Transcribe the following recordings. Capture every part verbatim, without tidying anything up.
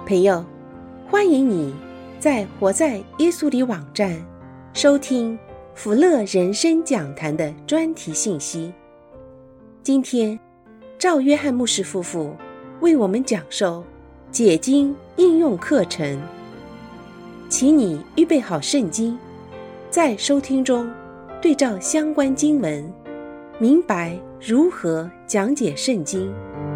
朋友，欢迎你在活在耶稣里网站收听福乐人生讲坛的专题信息。今天赵约翰牧师夫妇为我们讲授解经应用课程，请你预备好圣经，在收听中对照相关经文，明白如何讲解圣经。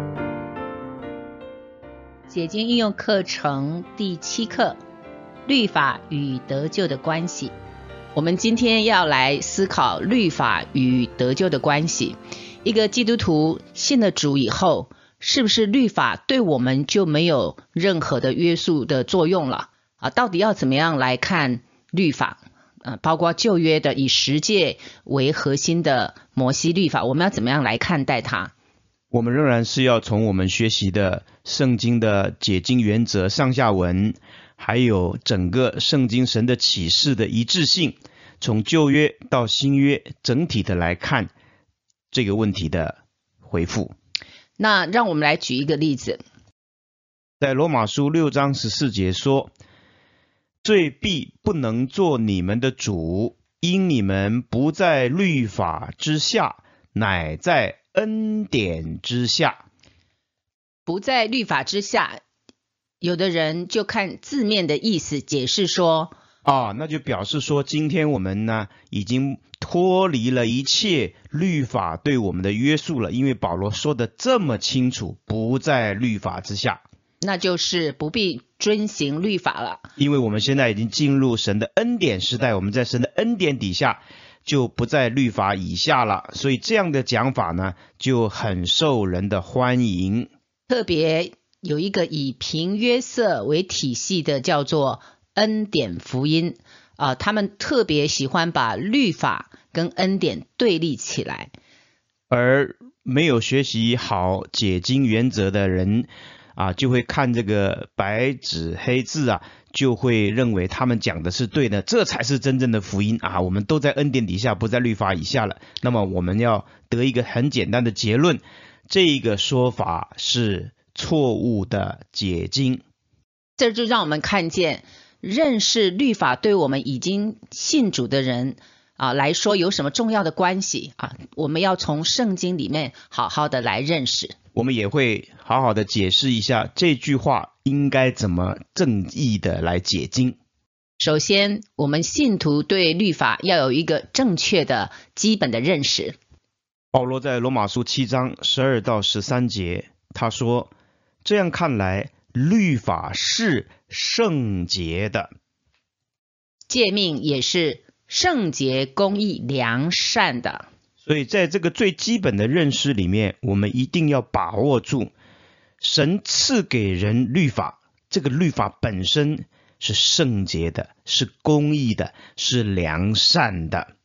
解经应用课程第七课，律法与得救的关系。我们今天要来思考律法与得救的关系。一个基督徒信了主以后，是不是律法对我们就没有任何的约束的作用了啊？到底要怎么样来看律法？呃，包括旧约的以十诫为核心的摩西律法，我们要怎么样来看待它？ 我们仍然是要从我们学习的圣经的解经原则上下文，还有整个圣经神的启示的一致性，从旧约到新约整体的来看这个问题的回复。 那让我们来举一个例子， 在罗马书六章十四节说，罪必不能做你们的主，因你们不在律法之下，乃在恩典之下。 不在律法之下，有的人就看字面的意思解释说， 啊，那就表示说今天我们呢已经脱离了一切律法对我们的约束了，因为保罗说的这么清楚，不在律法之下， 那就是不必遵行律法了。 因为我们现在已经进入神的恩典时代，我们在神的恩典底下，就不在律法以下了，所以这样的讲法呢就很受人的欢迎。 特别有一个以平约瑟为体系的叫做恩典福音、呃、他们特别喜欢把律法跟恩典对立起来， 而没有学习好解经原则的人啊，就会看这个白纸黑字啊，就会认为他们讲的是对的，这才是真正的福音啊！我们都在恩典底下，不在律法以下了。那么我们要得一个很简单的结论，这个说法是错误的解经。 这就让我们看见，认识律法对我们已经信主的人啊来说有什么重要的关系啊？我们要从圣经里面好好的来认识。 我们也会好好的解释一下这句话应该怎么正义的来解经。 首先，我们信徒对律法要有一个正确的基本的认识。 保罗在罗马书七章十二到十三节，他说，这样看来，律法是圣洁的， 诫命也是圣洁、公义、良善的。 所以在这个最基本的认识里面，我们一定要把握住，神赐给人律法，这个律法本身是圣洁的，是公义的，是良善的。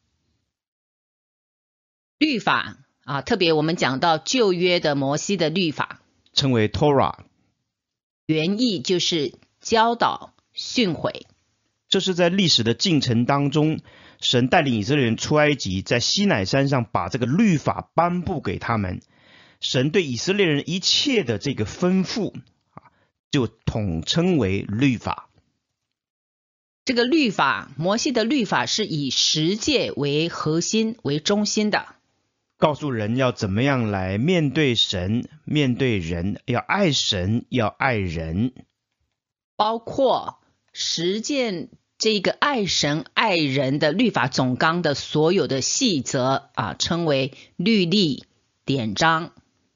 律法啊，特别我们讲到旧约的摩西的律法， 称为 Torah， 原意就是教导、训诲。 这是在历史的进程当中，神带领以色列人出埃及，在西乃山上把这个律法颁布给他们。神对以色列人一切的这个吩咐，就统称为律法。 这个律法，摩西的律法是以十诫为核心、为中心的， 告诉人要怎么样来面对神、面对人，要爱神，要爱人。 包括实践这个爱神爱人的律法总纲的所有的细则啊，称为律例典章。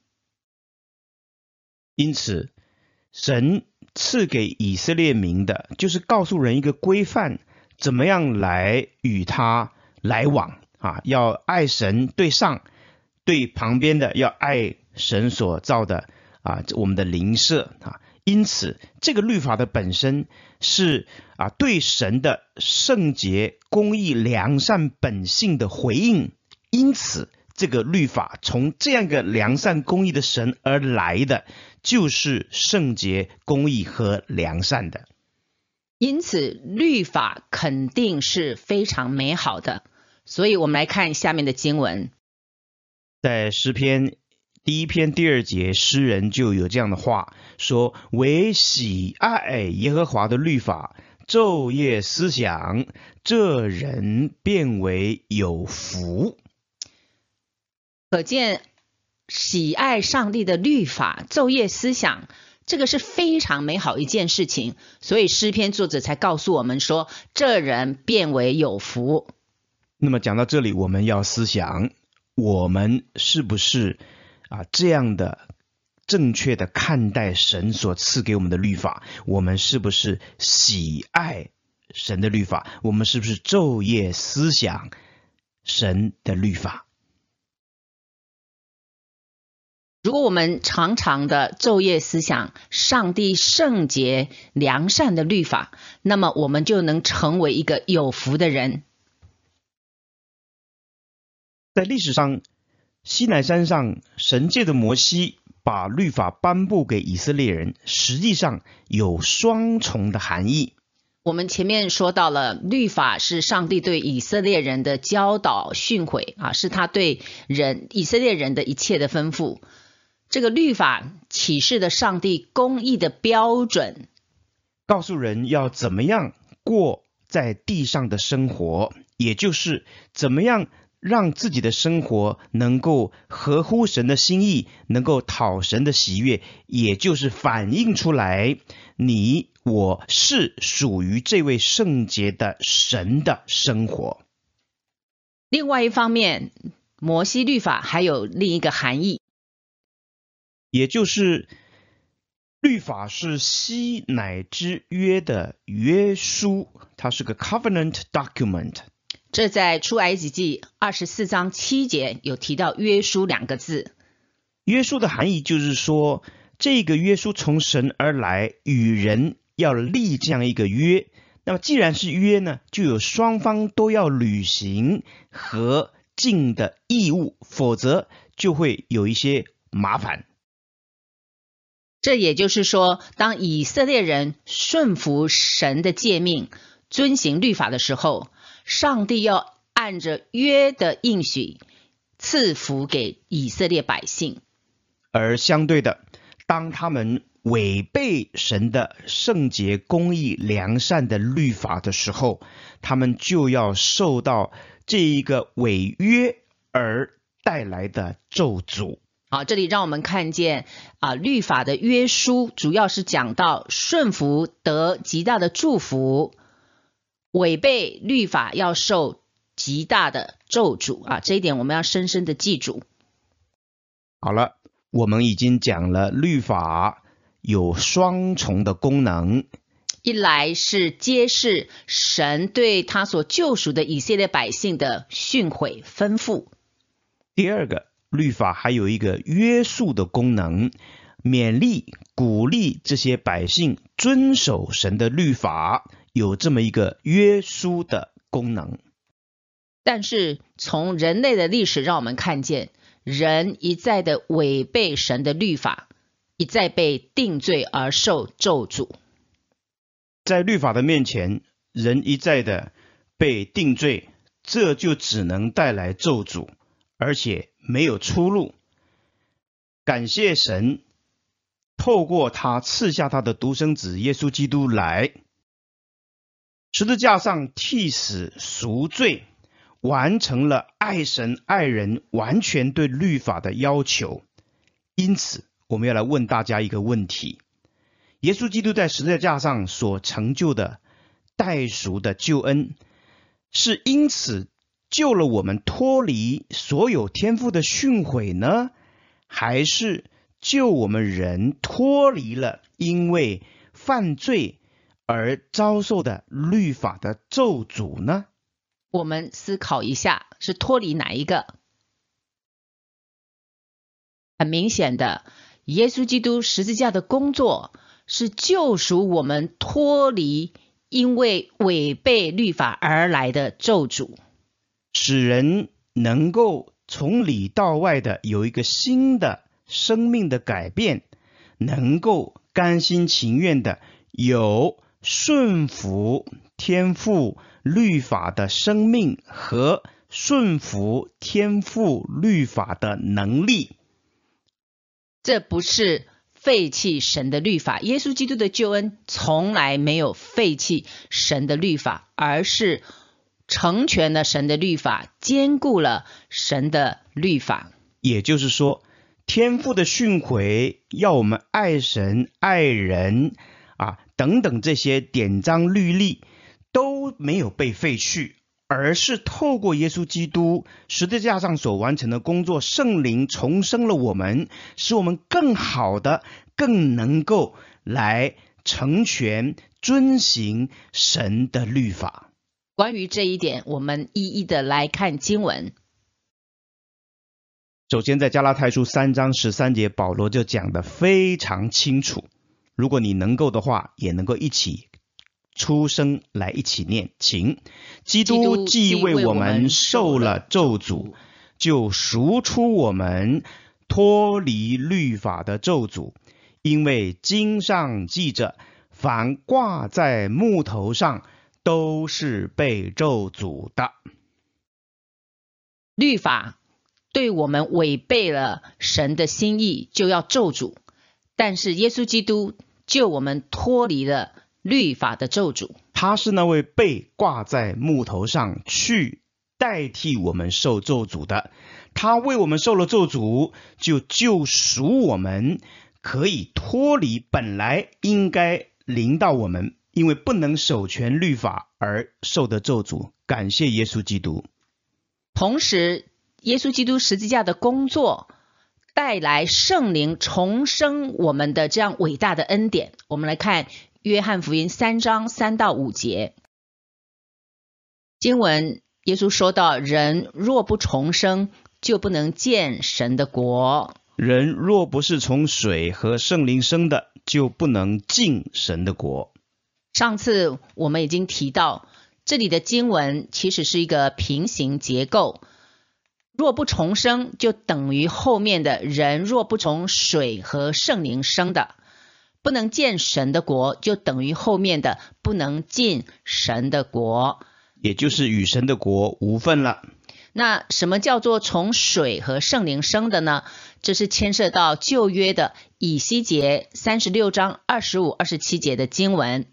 因此神赐给以色列民的就是告诉人一个规范，怎么样来与他来往啊，要爱神对上，对旁边的要爱神所造的啊，我们的邻舍啊。因此这个律法的本身是啊对神的圣洁、公义、良善本性的回应，因此这个律法从这样一个良善公义的神而来的，就是圣洁、公义和良善的。 因此律法肯定是非常美好的。所以我们来看下面的经文， 在诗篇第一篇第二节，诗人就有这样的话说：唯喜爱耶和华的律法，昼夜思想，这人变为有福。 可见喜爱上帝的律法，昼夜思想，这个是非常美好一件事情，所以诗篇作者才告诉我们说，这人变为有福。 那么讲到这里，我们要思想，我们是不是啊这样的正确的看待神所赐给我们的律法？我们是不是喜爱神的律法？我们是不是昼夜思想神的律法？ 如果我们常常的昼夜思想上帝圣洁良善的律法，那么我们就能成为一个有福的人。 在历史上，西乃山上神借着摩西把律法颁布给以色列人，实际上有双重的含义。 我们前面说到了，律法是上帝对以色列人的教导训诲啊，是他对人以色列人的一切的吩咐。这个律法启示的上帝公义的标准， 告诉人要怎么样过在地上的生活，也就是怎么样让自己的生活能够合乎神的心意，能够讨神的喜悦，也就是反映出来你我是属于这位圣洁的神的生活。 另外一方面，摩西律法还有另一个含义， 也就是律法是西乃之约的约书，它是个 covenant document。 这在出埃及记二十四章七节有提到约书两个字。 约书的含义就是说，这个约书从神而来，与人要立这样一个约。那么既然是约呢，就有双方都要履行和尽的义务，否则就会有一些麻烦。 这也就是说，当以色列人顺服神的诫命，遵行律法的时候，上帝要按着约的应许赐福给以色列百姓。 而相对的，当他们违背神的圣洁、公义、良善的律法的时候，他们就要受到这一个违约而带来的咒诅。 好，这里让我们看见啊，律法的约书主要是讲到顺服得极大的祝福，违背律法要受极大的咒诅啊，这一点我们要深深的记住。 好了，我们已经讲了律法有双重的功能， 一来是揭示神对他所救赎的以色列百姓的训诲吩咐， 第二个，律法还有一个约束的功能，勉励鼓励这些百姓遵守神的律法，有这么一个约束的功能。 但是从人类的历史让我们看见，人一再的违背神的律法，一再被定罪而受咒诅。 在律法的面前，人一再的被定罪，这就只能带来咒诅，而且没有出路。感谢神，透过他赐下他的独生子耶稣基督来，十字架上替死赎罪，完成了爱神爱人完全对律法的要求。因此我们要来问大家一个问题，耶稣基督在十字架上所成就的代赎的救恩，是因此救了我们脱离所有天父的训诲呢，还是救我们人脱离了因为犯罪而遭受的律法的咒诅呢？ 我们思考一下，是脱离哪一个？很明显的，耶稣基督十字架的工作是救赎我们脱离因为违背律法而来的咒诅， 使人能够从里到外的有一个新的生命的改变，能够甘心情愿的有顺服天父律法的生命和顺服天父律法的能力， 这不是废弃神的律法，耶稣基督的救恩从来没有废弃神的律法，而是成全了神的律法，兼顾了神的律法。 也就是说，天父的训诲要我们爱神、爱人啊等等这些典章律例都没有被废去，而是透过耶稣基督十字架上所完成的工作，圣灵重生了我们，使我们更好的、更能够来成全、遵行神的律法。 关于这一点，我们一一的来看经文。 首先在加拉太书三章十三节，保罗就讲得非常清楚，如果你能够的话，也能够一起出声来一起念。请，基督既为我们受了咒诅，就赎出我们脱离律法的咒诅，因为经上记着，凡挂在木头上都是被咒诅的。 律法对我们违背了神的心意，就要咒诅，但是耶稣基督救我们脱离了律法的咒诅。 他是那位被挂在木头上去代替我们受咒诅的，他为我们受了咒诅，就救赎我们，可以脱离本来应该临到我们因为不能守全律法而受的咒诅。感谢耶稣基督。 同时耶稣基督十字架的工作带来圣灵重生我们的这样伟大的恩典。我们来看约翰福音三章三到五节经文，耶稣说到，人若不重生，就不能见神的国。 人若不是从水和圣灵生的，就不能进神的国。 上次我们已经提到，这里的经文其实是一个平行结构，若不重生就等于后面的人若不从水和圣灵生的，不能见神的国，就等于后面的不能进神的国， 也就是与神的国无分了。 那什么叫做从水和圣灵生的呢？这是牵涉到旧约的以西结三十六章二十五、二十七节的经文。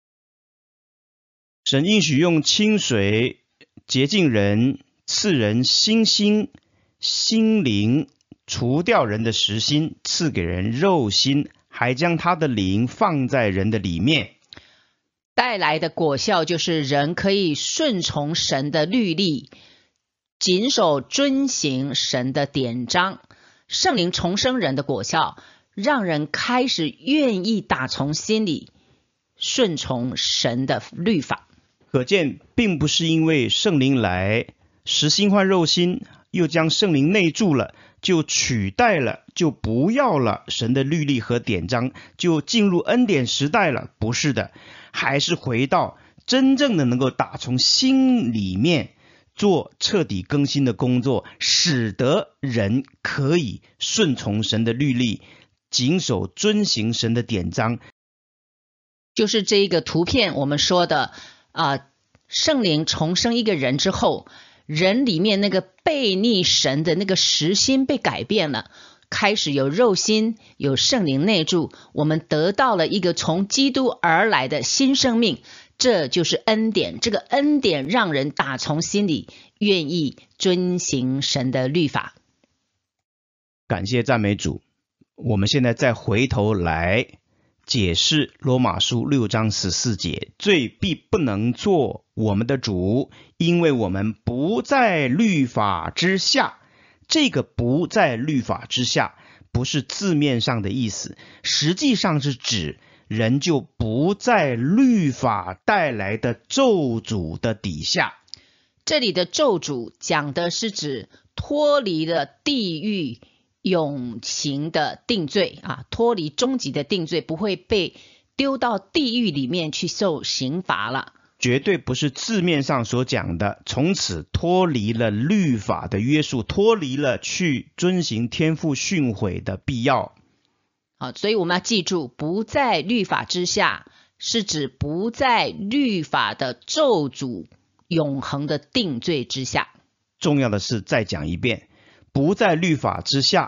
神应许用清水洁净人，赐人新心、心灵，除掉人的实心，赐给人肉心，还将他的灵放在人的里面。 带来的果效就是人可以顺从神的律例，谨守遵行神的典章。圣灵重生人的果效，让人开始愿意打从心里顺从神的律法。 可见并不是因为圣灵来实心换肉心，又将圣灵内住了，就取代了，就不要了神的律例和典章，就进入恩典时代了。不是的，还是回到真正的能够打从心里面做彻底更新的工作，使得人可以顺从神的律例，谨守遵行神的典章。 就是这一个图片我们说的啊，圣灵重生一个人之后，人里面那个悖逆神的那个实心被改变了，开始有肉心，有圣灵内住，我们得到了一个从基督而来的新生命，这就是恩典。这个恩典让人打从心里愿意遵行神的律法。 感谢赞美主。我们现在再回头来解释罗马书六章十四节，罪必不能做我们的主，因为我们不在律法之下。这个不在律法之下不是字面上的意思，实际上是指人就不在律法带来的咒诅的底下。 这里的咒诅讲的是指脱离了地狱永刑的定罪啊，脱离终极的定罪，不会被丢到地狱里面去受刑罚了。 绝对不是字面上所讲的从此脱离了律法的约束，脱离了去遵行天父训诲的必要。 好，所以我们要记住，不在律法之下是指不在律法的咒诅永恒的定罪之下。 重要的是再讲一遍，不在律法之下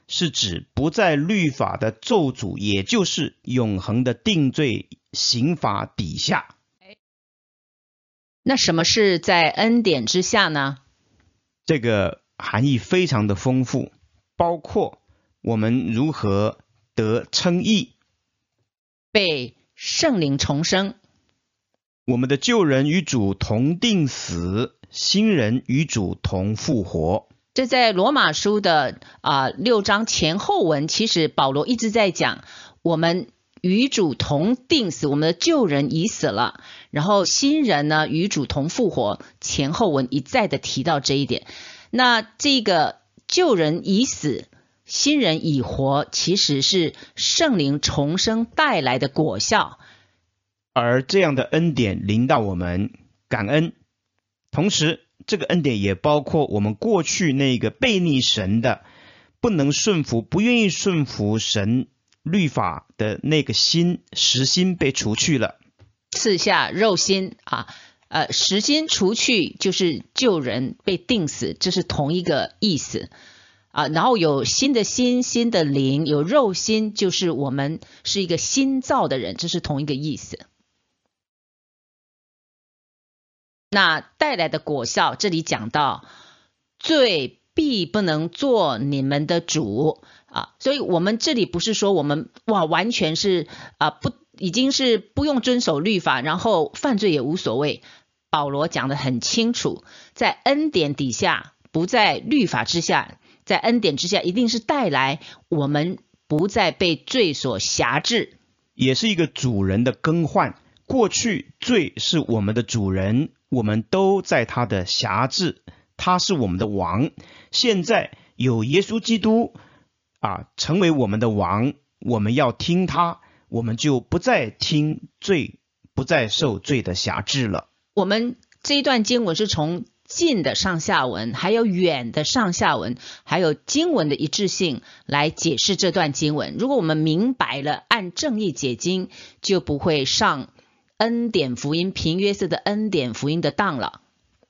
是指不在律法的咒诅，也就是永恒的定罪刑罚底下。 那什么是在恩典之下呢？ 这个含义非常的丰富，包括我们如何得称义， 被圣灵重生， 我们的旧人与主同定死，新人与主同复活。 这在罗马书的啊六章前后文，其实保罗一直在讲，我们与主同定死，我们的旧人已死了，然后新人呢与主同复活，前后文一再的提到这一点。那这个旧人已死，新人已活，其实是圣灵重生带来的果效。 而这样的恩典临到我们，感恩。同时这个恩典也包括我们过去那个悖逆神的，不能顺服，不愿意顺服神律法的那个心，实心被除去了， 赐下肉心啊，呃，实心除去就是旧人被定死，这是同一个意思啊。然后有新的心，新的灵，有肉心，就是我们是一个新造的人，这是同一个意思。那带来的果效，这里讲到罪必不能做你们的主啊，所以我们这里不是说我们哇完全是啊不已经是不用遵守律法，然后犯罪也无所谓。保罗讲得很清楚，在恩典底下，不在律法之下，在恩典之下一定是带来我们不再被罪所辖制， 也是一个主人的更换。过去罪是我们的主人，我们都在他的辖制，他是我们的王。现在有耶稣基督啊，成为我们的王，我们要听他，我们就不再听罪，不再受罪的辖制了。 我们这一段经文是从近的上下文，还有远的上下文，还有经文的一致性来解释这段经文。如果我们明白了，按正义解经，就不会上恩典福音，平约瑟的恩典福音的当了。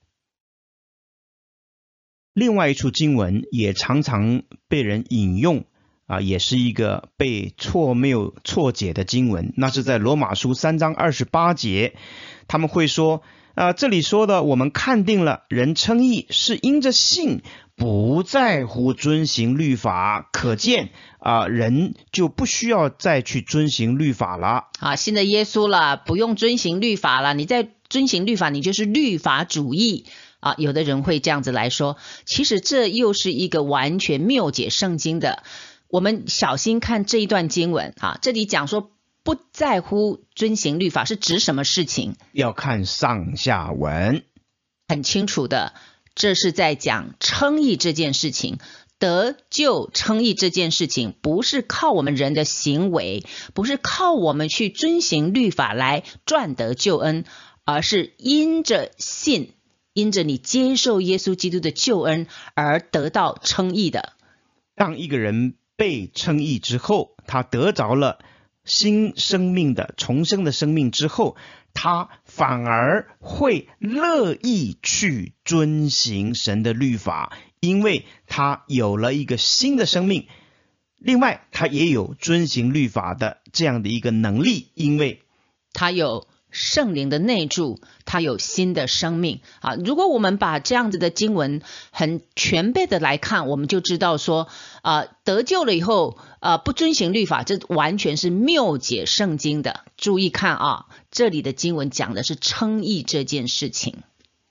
另外一处经文也常常被人引用啊，也是一个被错谬错解的经文，那是在罗马书三章二十八节，他们会说啊，这里说的我们看定了人称义是因着信，不在乎遵行律法，可见啊，人就不需要再去遵行律法了啊，信了耶稣了，不用遵行律法了，你在遵行律法，你就是律法主义啊。有的人会这样子来说，其实这又是一个完全谬解圣经的。我们小心看这一段经文啊，这里讲说不在乎遵行律法是指什么事情？ 要看上下文， 很清楚的，这是在讲称义这件事情。得救称义这件事情，不是靠我们人的行为，不是靠我们去遵行律法来赚得救恩，而是因着信，因着你接受耶稣基督的救恩而得到称义的。 当一个人被称义之后，他得着了新生命的重生的生命之后，他反而会乐意去遵行神的律法，因为他有了一个新的生命。另外他也有遵行律法的这样的一个能力，因为他有圣灵的内住，他有新的生命啊。如果我们把这样子的经文很全备的来看，我们就知道说啊，得救了以后啊，不遵行律法，这完全是谬解圣经的。注意看啊，这里的经文讲的是称义这件事情。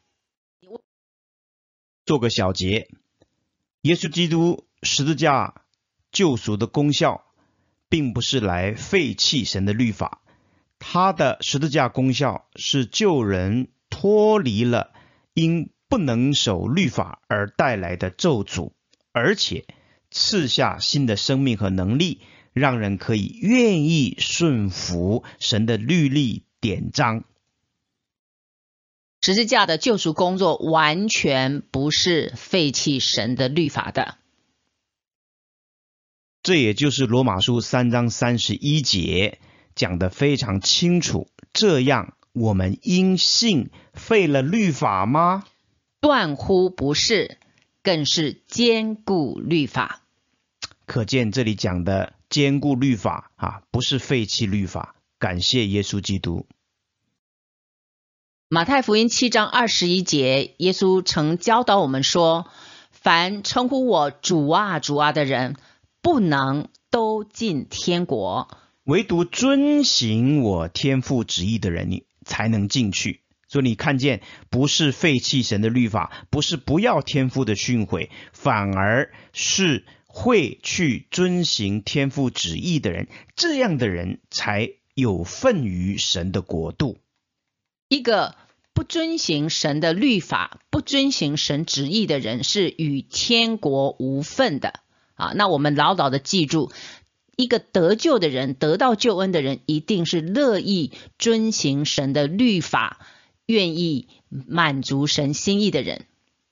做个小结，耶稣基督十字架救赎的功效并不是来废弃神的律法，他的十字架功效是救人脱离了因不能守律法而带来的咒诅，而且赐下新的生命和能力，让人可以愿意顺服神的律例典章。 十字架的救赎工作完全不是废弃神的律法的。 这也就是罗马书三章三十一节讲得非常清楚，这样我们因信废了律法吗？ 断乎不是，更是坚固律法。 可见这里讲的坚固律法啊，不是废弃律法。感谢耶稣基督。 马太福音七章二十一节，耶稣曾教导我们说，凡称呼我主啊主啊的人，不能都进天国， 唯独遵行我天父旨意的人，你才能进去。所以你看见，不是废弃神的律法，不是不要天父的训诲，反而是会去遵行天父旨意的人，这样的人才有份于神的国度。 一个不遵行神的律法，不遵行神旨意的人，是与天国无份的啊。那我们牢牢的记住，一个得救的人，得到救恩的人，一定是乐意遵行神的律法，愿意满足神心意的人。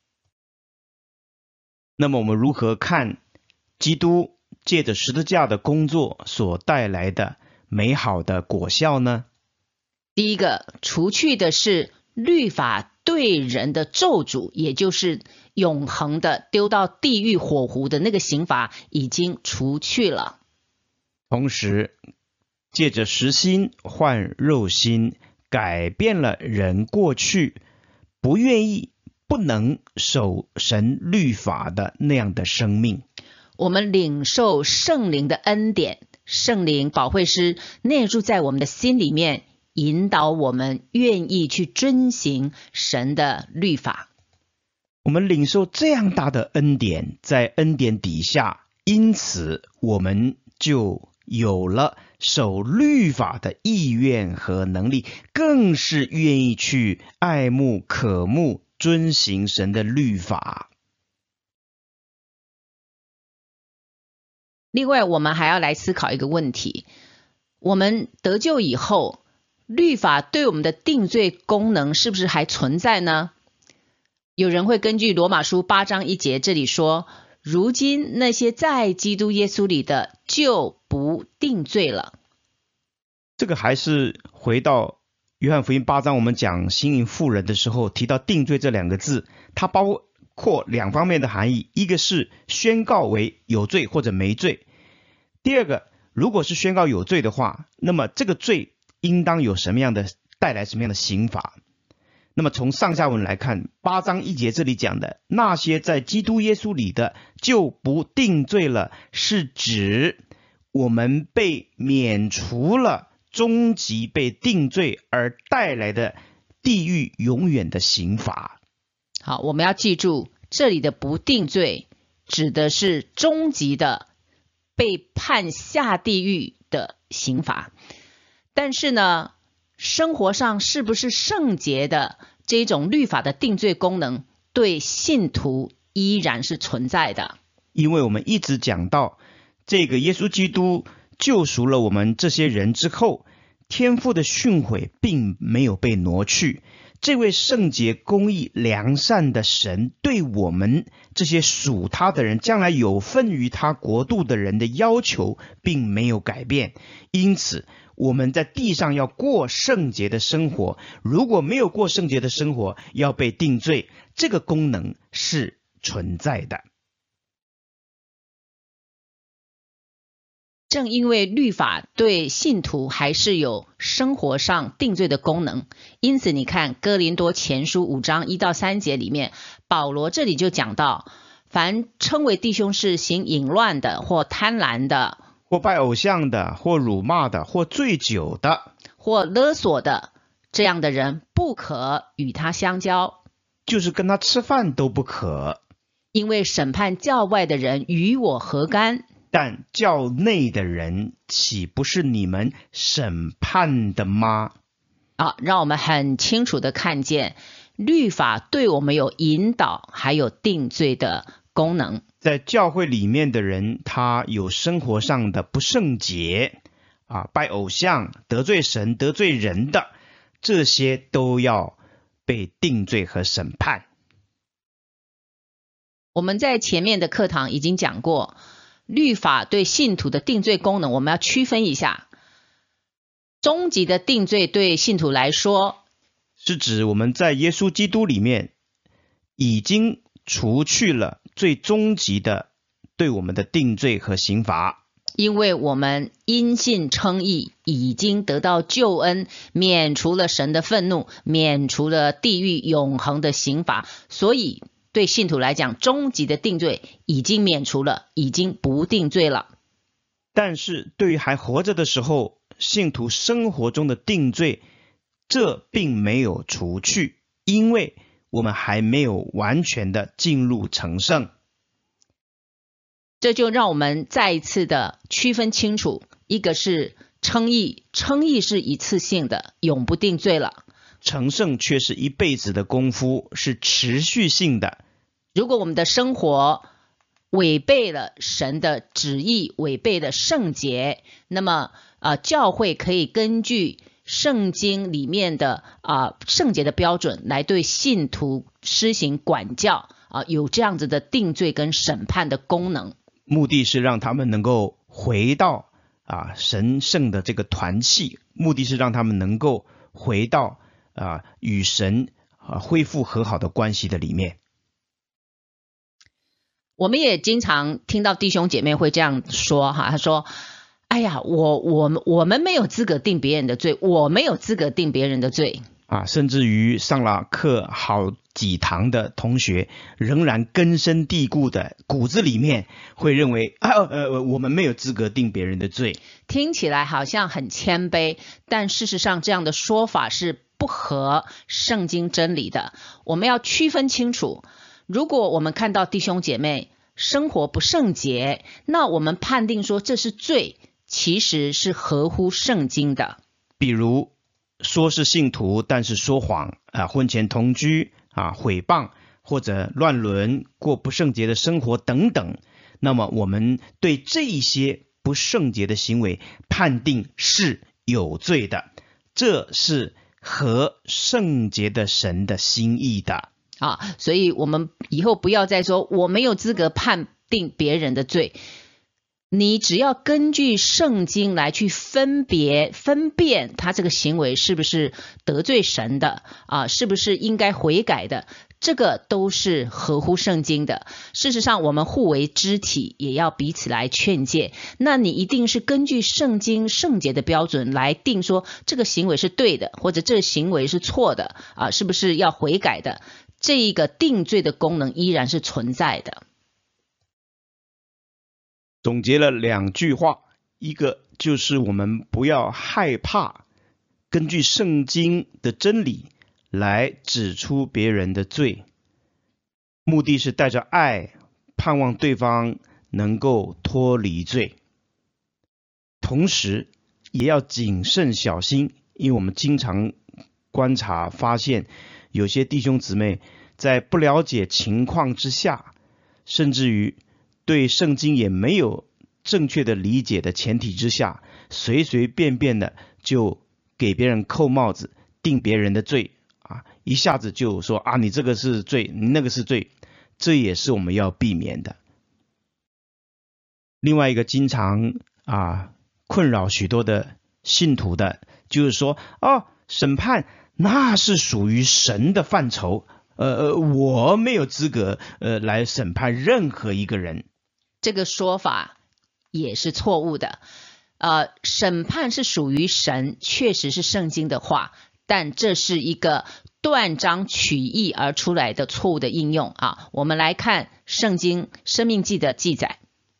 那么我们如何看基督借着十字架的工作所带来的美好的果效呢？ 第一个，除去的是律法对人的咒诅，也就是永恒的丢到地狱火湖的那个刑罚已经除去了。 同时借着实心换肉心，改变了人过去不愿意不能守神律法的那样的生命。 我们领受圣灵的恩典，圣灵保惠师内住在我们的心里面，引导我们愿意去遵行神的律法。 我们领受这样大的恩典，在恩典底下，因此我们就有了守律法的意愿和能力，更是愿意去爱慕渴慕遵行神的律法。 另外，我们还要来思考一个问题，我们得救以后，律法对我们的定罪功能是不是还存在呢？有人会根据罗马书八章一节这里说，如今那些在基督耶稣里的就不定罪了。 这个还是回到约翰福音八章，我们讲新淫妇人的时候提到定罪这两个字，它包括两方面的含义，一个是宣告为有罪或者没罪，第二个，如果是宣告有罪的话，那么这个罪应当有什么样的带来什么样的刑罚。那么从上下文来看，八章一节这里讲的那些在基督耶稣里的就不定罪了，是指我们被免除了终极被定罪而带来的地狱永远的刑罚。 好，我们要记住，这里的不定罪指的是终极的被判下地狱的刑罚。但是呢，生活上是不是圣洁的这种律法的定罪功能对信徒依然是存在的。 因为我们一直讲到这个耶稣基督救赎了我们这些人之后，天父的训诲并没有被挪去，这位圣洁公义良善的神对我们这些属他的人，将来有份于他国度的人的要求并没有改变。因此我们在地上要过圣洁的生活，如果没有过圣洁的生活要被定罪，这个功能是存在的。 正因为律法对信徒还是有生活上定罪的功能，因此你看哥林多前书五章一到三节里面，保罗这里就讲到，凡称为弟兄是行淫乱的，或贪婪的， 或拜偶像的，或辱骂的，或醉酒的， 或勒索的，这样的人不可与他相交， 就是跟他吃饭都不可， 因为审判教外的人与我何干？ 但教内的人岂不是你们审判的吗？ 啊，让我们很清楚的看见，律法对我们有引导还有定罪的功能。 在教会里面的人，他有生活上的不圣洁啊，拜偶像、得罪神、得罪人的，这些都要被定罪和审判。 我们在前面的课堂已经讲过，律法对信徒的定罪功能，我们要区分一下。终极的定罪对信徒来说， 是指我们在耶稣基督里面已经除去了最终极的对我们的定罪和刑罚。 因为我们因信称义，已经得到救恩，免除了神的愤怒，免除了地狱永恒的刑罚，所以对信徒来讲，终极的定罪已经免除了，已经不定罪了。 但是对于还活着的时候，信徒生活中的定罪，这并没有除去，因为我们还没有完全的进入成圣。 这就让我们再一次的区分清楚，一个是称义，称义是一次性的，永不定罪了。 成圣却是一辈子的功夫，是持续性的。 如果我们的生活违背了神的旨意，违背了圣洁，那么呃，教会可以根据圣经里面的啊、呃、圣洁的标准来对信徒施行管教啊、呃，有这样子的定罪跟审判的功能。 目的是让他们能够回到啊神圣的这个团契，目的是让他们能够回到啊与神啊恢复和好的关系的里面。 我们也经常听到弟兄姐妹会这样说哈，他说：“哎呀，我我我们没有资格定别人的罪，我没有资格定别人的罪。” 啊，甚至于上了课好几堂的同学，仍然根深蒂固的骨子里面会认为啊呃我们没有资格定别人的罪。 听起来好像很谦卑，但事实上这样的说法是不合圣经真理的。我们要区分清楚，如果我们看到弟兄姐妹生活不圣洁，那我们判定说这是罪，其实是合乎圣经的。 比如说是信徒，但是说谎啊，婚前同居啊，毁谤或者乱伦，过不圣洁的生活等等，那么我们对这一些不圣洁的行为判定是有罪的，这是合圣洁的神的心意的啊。所以我们以后不要再说我没有资格判定别人的罪，你只要根据圣经来去分别分辨他这个行为是不是得罪神的啊，是不是应该悔改的，这个都是合乎圣经的。事实上我们互为肢体，也要彼此来劝诫，那你一定是根据圣经圣洁的标准来定说这个行为是对的，或者这个行为是错的啊，是不是要悔改的，这一个定罪的功能依然是存在的。 总结了两句话，一个就是我们不要害怕根据圣经的真理来指出别人的罪，目的是带着爱，盼望对方能够脱离罪。同时也要谨慎小心，因为我们经常观察发现，有些弟兄姊妹在不了解情况之下，甚至于对圣经也没有正确的理解的前提之下，随随便便的就给别人扣帽子，定别人的罪啊，一下子就说啊你这个是罪，你那个是罪，这也是我们要避免的。另外一个经常啊困扰许多的信徒的，就是说哦，审判那是属于神的范畴，呃我没有资格呃来审判任何一个人。 这个说法也是错误的。呃，审判是属于神，确实是圣经的话，但这是一个断章取义而出来的错误的应用啊。我们来看圣经申命记的记载，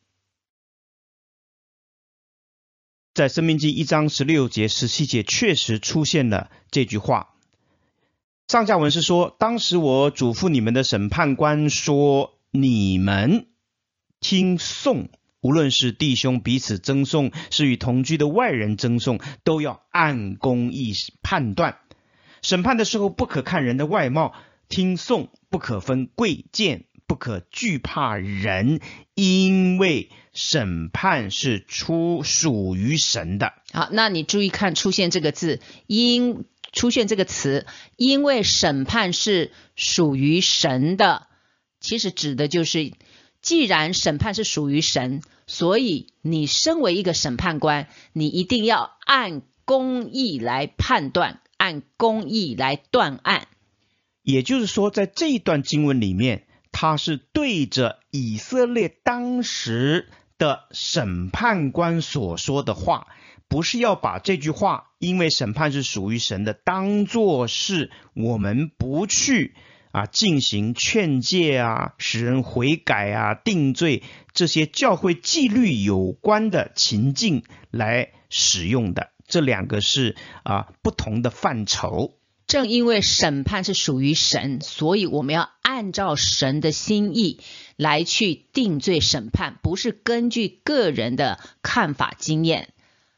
在申命记一章十六节十七节确实出现了这句话。上下文是说，当时我嘱咐你们的审判官说，你们听讼，无论是弟兄彼此争讼，是与同居的外人争讼，都要按公义判断。审判的时候不可看人的外貌，听讼不可分贵贱，不可惧怕人，因为审判是出属于神的。 好，那你注意看出现这个字，因出现这个词，因为审判是属于神的，其实指的就是既然审判是属于神，所以你身为一个审判官，你一定要按公义来判断，按公义来断案。 也就是说，在这一段经文里面， 他是对着以色列当时的审判官所说的话，不是要把这句话，因为审判是属于神的，当作是我们不去啊进行劝诫啊、使人悔改啊、定罪这些教会纪律有关的情境来使用的。这两个是啊不同的范畴。 正因为审判是属于神，所以我们要按照神的心意来去定罪审判，不是根据个人的看法经验。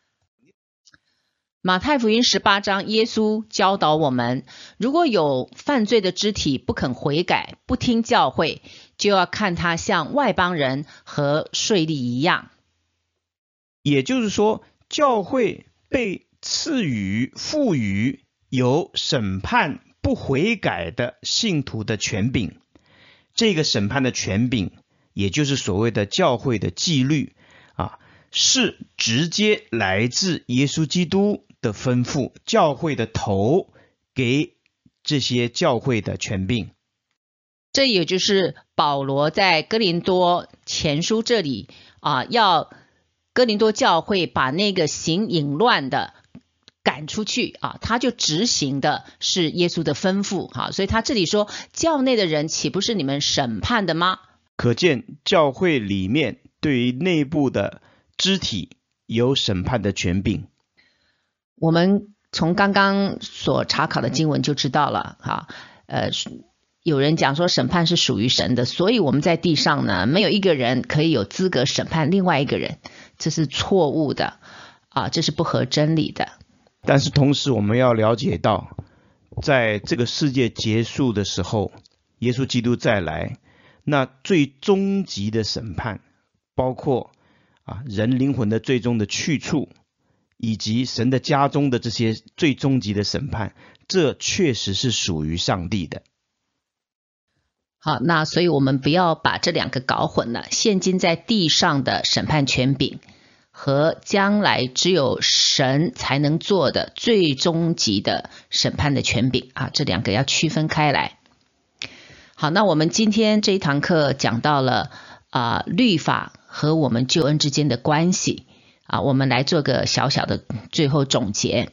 马太福音十八章，耶稣教导我们，如果有犯罪的肢体不肯悔改，不听教诲，就要看他像外邦人和税吏一样。 也就是说，教会被赐予赋予有审判不悔改的信徒的权柄，这个审判的权柄，也就是所谓的教会的纪律啊，是直接来自耶稣基督的吩咐，教会的头给这些教会的权柄。 这也就是保罗在哥林多前书这里啊，要哥林多教会把那个行淫乱的赶出去啊，他就执行的是耶稣的吩咐啊，所以他这里说，教内的人岂不是你们审判的吗？ 可见教会里面对于内部的肢体有审判的权柄。 我们从刚刚所查考的经文就知道了哈，呃，有人讲说审判是属于神的，所以我们在地上呢，没有一个人可以有资格审判另外一个人，这是错误的啊，这是不合真理的。 但是同时我们要了解到，在这个世界结束的时候，耶稣基督再来，那最终极的审判，包括啊人灵魂的最终的去处，以及神的家中的这些最终极的审判，这确实是属于上帝的。 好，那所以我们不要把这两个搞混了，现今在地上的审判权柄和将来只有神才能做的最终极的审判的权柄啊，这两个要区分开来。好，那我们今天这一堂课讲到了啊、呃、律法和我们救恩之间的关系啊，我们来做个小小的最后总结。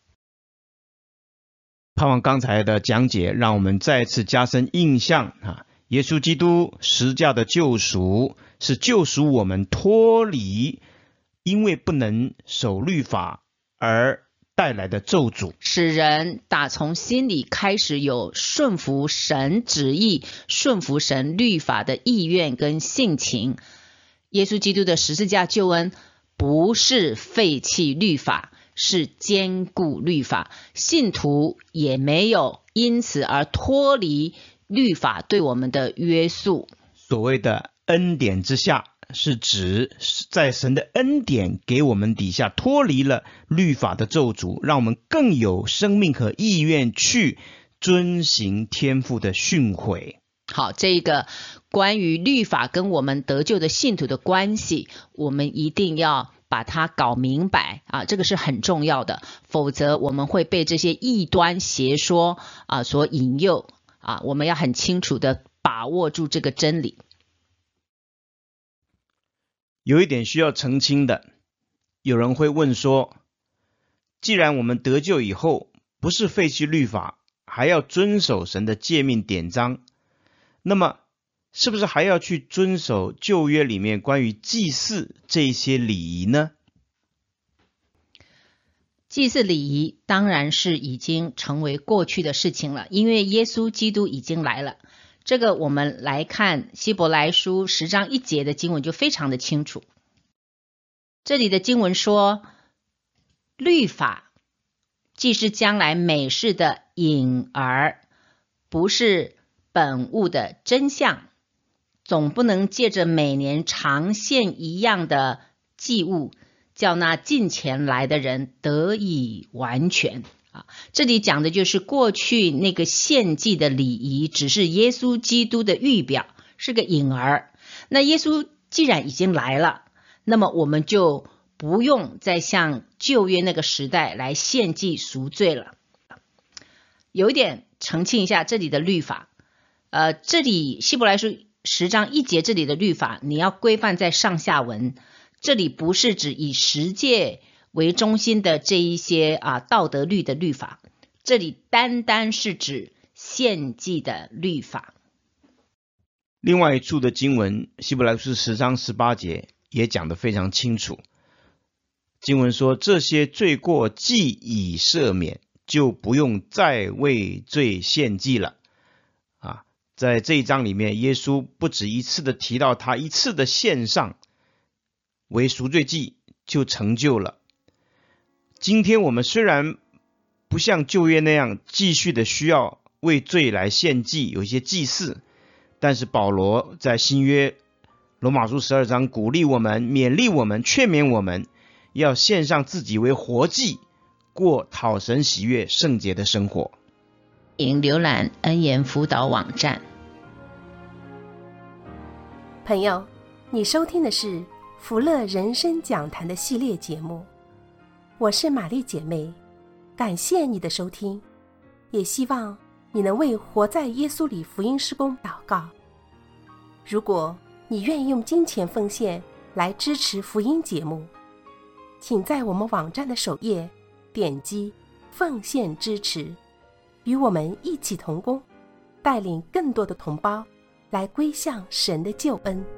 盼望刚才的讲解让我们再次加深印象啊，耶稣基督十架的救赎是救赎我们脱离因为不能守律法而带来的咒诅， 使人打从心里开始有顺服神旨意、顺服神律法的意愿跟性情。耶稣基督的十字架救恩不是废弃律法，是坚固律法，信徒也没有因此而脱离律法对我们的约束。 所谓的恩典之下，是指在神的恩典给我们底下脱离了律法的咒诅，让我们更有生命和意愿去遵行天父的训诲。 好，这个关于律法跟我们得救的信徒的关系，我们一定要把它搞明白啊，这个是很重要的，否则我们会被这些异端邪说啊所引诱啊，我们要很清楚的把握住这个真理。 有一点需要澄清的，有人会问说，既然我们得救以后不是废弃律法，还要遵守神的诫命典章，那么是不是还要去遵守旧约里面关于祭祀这些礼仪呢？ 祭祀礼仪当然是已经成为过去的事情了，因为耶稣基督已经来了。这个我们来看希伯来书十章一节的经文就非常的清楚。这里的经文说，律法既是将来美事的影儿，不是本物的真相，总不能借着每年常献一样的祭物，叫那近前来的人得以完全。啊，这里讲的就是过去那个献祭的礼仪，只是耶稣基督的预表，是个影儿。那耶稣既然已经来了，那么我们就不用再像旧约那个时代来献祭赎罪了。有一点澄清一下这里的律法， 呃，这里希伯来书十章一节这里的律法，你要规范在上下文。这里不是指以十诫为中心的这一些啊道德律的律法，这里单单是指献祭的律法。 另外一处的经文，希伯来书十章十八节也讲得非常清楚。经文说，这些罪过既已赦免，就不用再为罪献祭了。啊，在这一章里面，耶稣不止一次的提到他一次的献上为赎罪祭就成就了。今天我们虽然不像旧约那样继续的需要为罪来献祭，有一些祭祀，但是保罗在新约罗马书十二章鼓励我们，勉励我们，劝勉我们要献上自己为活祭，过讨神喜悦圣洁的生活。 请浏览恩言辅导网站。 朋友，你收听的是福乐人生讲坛的系列节目，我是玛丽姐妹，感谢你的收听，也希望你能为活在耶稣里福音事工祷告。如果你愿意用金钱奉献来支持福音节目，请在我们网站的首页点击奉献支持，与我们一起同工，带领更多的同胞来归向神的救恩。